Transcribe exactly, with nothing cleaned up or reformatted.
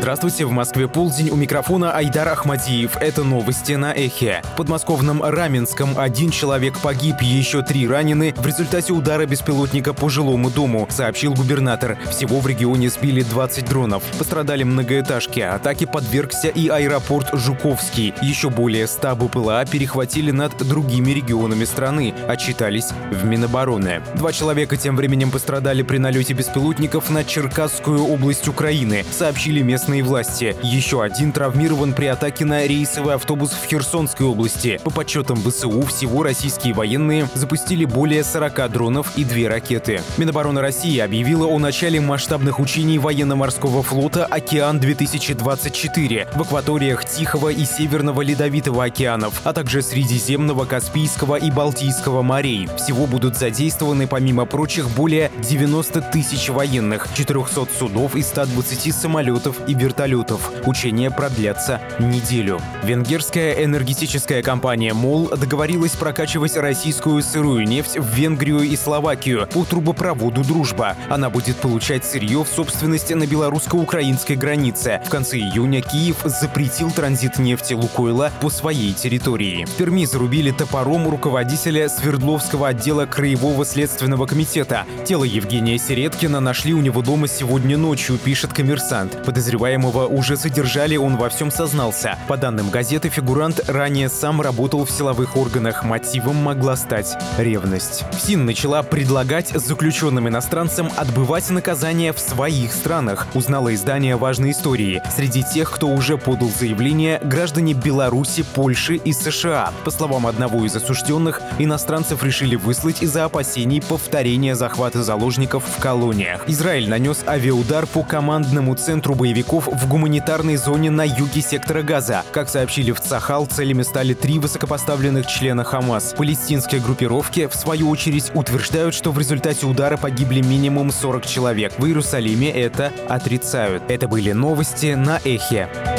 Здравствуйте, в Москве полдень, у микрофона Айдар Ахмадиев. Это новости на Эхе. В подмосковном Раменском один человек погиб, еще три ранены в результате удара беспилотника по жилому дому, сообщил губернатор. Всего в регионе сбили двадцать дронов. Пострадали многоэтажки, атаке подвергся и аэропорт Жуковский. Еще более ста БПЛА перехватили над другими регионами страны, отчитались в Минобороны. Два человека тем временем пострадали при налете беспилотников на Черкасскую область Украины, сообщили местные власти. Еще один травмирован при атаке на рейсовый автобус в Херсонской области. По подсчетам ВСУ, всего российские военные запустили более сорока дронов и две ракеты. Минобороны России объявила о начале масштабных учений военно-морского флота «Океан-две тысячи двадцать четыре» в акваториях Тихого и Северного Ледовитого океанов, а также Средиземного, Каспийского и Балтийского морей. Всего будут задействованы, помимо прочих, более девяноста тысяч военных, четырехсот судов и ста двадцати самолетов и вертолетов. Учения продлятся неделю. Венгерская энергетическая компания МОЛ договорилась прокачивать российскую сырую нефть в Венгрию и Словакию по трубопроводу «Дружба». Она будет получать сырье в собственности на белорусско-украинской границе. В конце июня Киев запретил транзит нефти «Лукойла» по своей территории. В Перми зарубили топором руководителя Свердловского отдела Краевого следственного комитета. Тело Евгения Середкина нашли у него дома сегодня ночью, пишет «Коммерсант». Подозреваемого уже задержали, он во всем сознался. По данным газеты, фигурант ранее сам работал в силовых органах. Мотивом могла стать ревность. ФСИН начала предлагать заключенным иностранцам отбывать наказание в своих странах, узнало издание «Важные истории». Среди тех, кто уже подал заявление, граждане Беларуси, Польши и США. По словам одного из осужденных, иностранцев решили выслать из-за опасений повторения захвата заложников в колониях. Израиль нанес авиаудар по командному центру боевиков в гуманитарной зоне на юге сектора Газа. Как сообщили в Цахал, целями стали три высокопоставленных члена Хамас. Палестинские группировки, в свою очередь, утверждают, что в результате удара погибли минимум сорок человек. В Иерусалиме это отрицают. Это были новости на Эхе.